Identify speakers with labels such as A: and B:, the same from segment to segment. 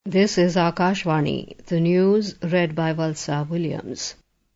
A: This is Akashvani, the news read by Valsa Williams.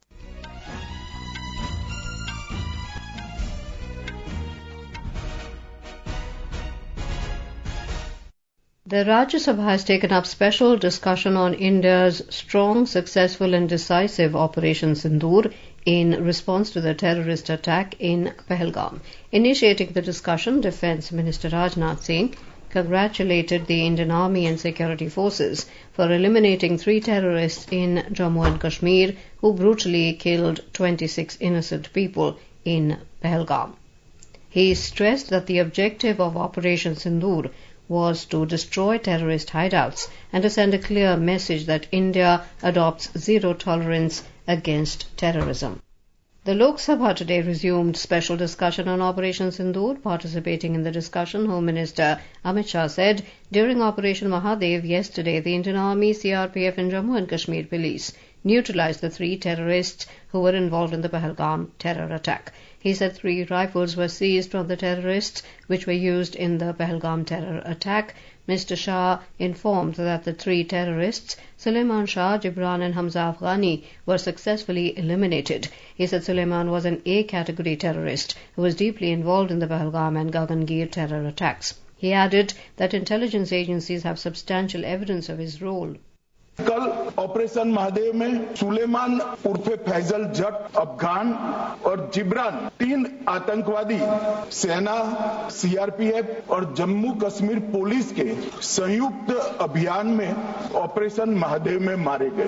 A: The Rajya Sabha has taken up special discussion on India's strong, successful and decisive Operation Sindoor in response to the terrorist attack in Pahalgam. Initiating the discussion, Defence Minister Rajnath Singh congratulated the Indian Army and security forces for eliminating 3 terrorists in Jammu and Kashmir who brutally killed 26 innocent people in Pahalgam. He stressed that the objective of Operation Sindoor was to destroy terrorist hideouts and to send a clear message that India adopts zero tolerance against terrorism. The Lok Sabha today resumed special discussion on Operation Sindoor. Participating in the discussion, Home Minister Amit Shah said during Operation Mahadev yesterday, the Indian Army, CRPF and Jammu and Kashmir Police neutralized the 3 terrorists who were involved in the Pahalgam terror attack. He said 3 rifles were seized from the terrorists which were used in the Pahalgam terror attack. Mr. Shah informed that the 3 terrorists, Suleiman Shah, Gibran and Hamza Afghani, were successfully eliminated. He said Suleiman was an A category terrorist who was deeply involved in the Pahalgam and Gagangir terror attacks. He added that intelligence agencies have substantial evidence of his role.
B: कल operation Mahadev में सुलेमान उर्फे फैजल जट अफगान और जिब्रान 3 आतंकवादी सेना, CRPF और Jammu Kashmir police के संयुक्त अभियान में ऑपरेशन महादेव में मारे गए।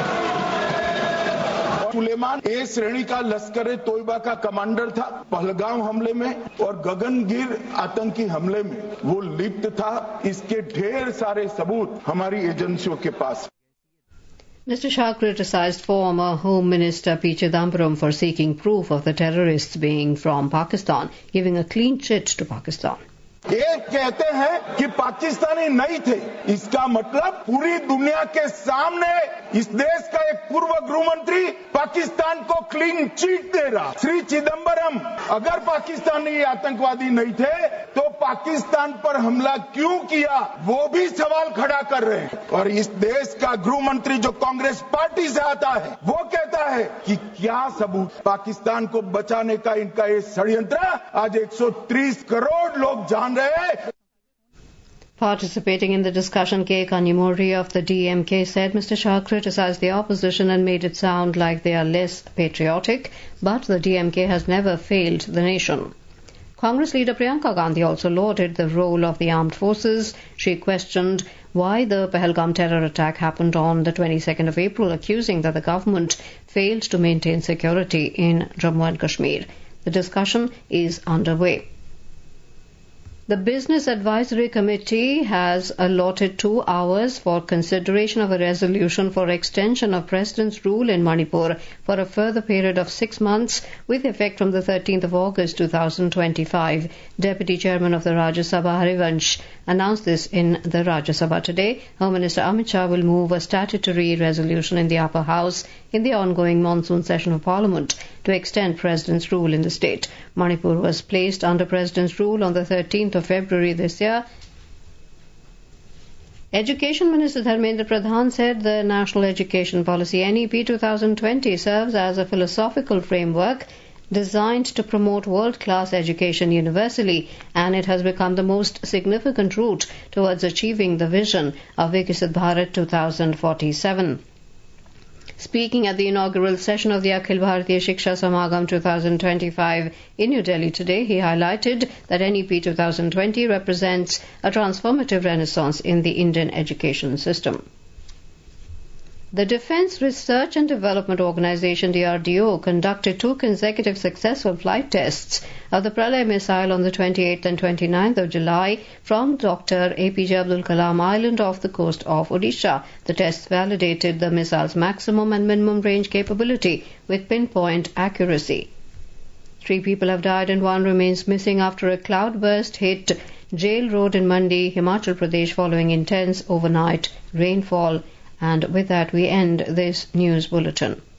B: सुलेमान ए श्रेणी का लश्कर तोयबा का कमांडर था। पहलगाम हमले में और गगनगिर आतंकी हमले में वो लिप्त था। इसके ढेर सारे सबूत हमारी एजेंसियों के पास।
A: Mr. Shah criticized former Home Minister P. Chidambaram for seeking proof of the terrorists being from Pakistan, giving a clean chit to Pakistan.
B: ये कहते हैं कि पाकिस्तानी नहीं थे, इसका मतलब पूरी दुनिया के सामने इस देश का एक पूर्व गृह मंत्री पाकिस्तान को क्लीन चिट दे रहा। श्री चिदम्बरम अगर पाकिस्तानी आतंकवादी नहीं थे तो पाकिस्तान पर हमला क्यों किया, वो भी सवाल खड़ा कर रहे हैं। और इस देश का गृह मंत्री जो कांग्रेस पार्टी से आता है वो कहता है कि क्या सबूत। पाकिस्तान को बचाने का इनका ये षड्यंत्र आज 130 करोड़ लोग जान।
A: Participating in the discussion, K. Kanimori of the DMK said Mr. Shah criticized the opposition and made it sound like they are less patriotic, but the DMK has never failed the nation. Congress leader Priyanka Gandhi also lauded the role of the armed forces. She questioned why the Pahalgam terror attack happened on the 22nd of April, accusing that the government failed to maintain security in Jammu and Kashmir. The discussion is underway. The Business Advisory Committee has allotted 2 hours for consideration of a resolution for extension of President's rule in Manipur for a further period of 6 months with effect from the 13th of August 2025. Deputy Chairman of the Rajya Sabha Harivansh announced this in the Rajya Sabha today. Home Minister Amit Shah will move a statutory resolution in the upper house in the ongoing monsoon session of Parliament to extend President's rule in the state. Manipur was placed under President's rule on the 13th of February this year. Education Minister Dharmendra Pradhan said the National Education Policy NEP 2020 serves as a philosophical framework designed to promote world-class education universally, and it has become the most significant route towards achieving the vision of Viksit Bharat 2047. Speaking at the inaugural session of the Akhil Bharatiya Shiksha Samagam 2025 in New Delhi today, he highlighted that NEP 2020 represents a transformative renaissance in the Indian education system. The Defence Research and Development Organisation DRDO conducted 2 consecutive successful flight tests of the Pralay missile on the 28th and 29th of July from Dr. APJ Abdul Kalam Island off the coast of Odisha. The tests validated the missile's maximum and minimum range capability with pinpoint accuracy. 3 people have died and 1 remains missing after a cloudburst hit Jail Road in Mandi, Himachal Pradesh following intense overnight rainfall. And with that, we end this news bulletin.